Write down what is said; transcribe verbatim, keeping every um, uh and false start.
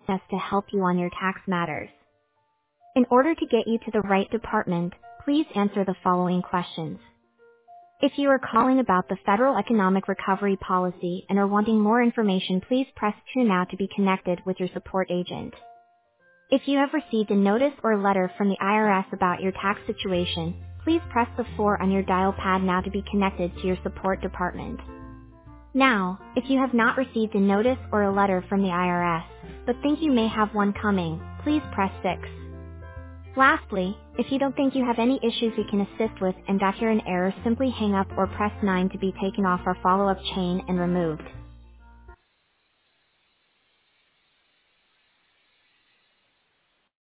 us to help you on your tax matters. In order to get you to the right department, please answer the following questions. If you are calling about the Federal Economic Recovery Policy and are wanting more information, please press two now to be connected with your support agent. If you have received a notice or letter from the I R S about your tax situation, please press the four on your dial pad now to be connected to your support department. Now, if you have not received a notice or a letter from the I R S, but think you may have one coming, please press six. Lastly, if you don't think you have any issues we can assist with and that you're in error, simply hang up or press nine to be taken off our follow-up chain and removed.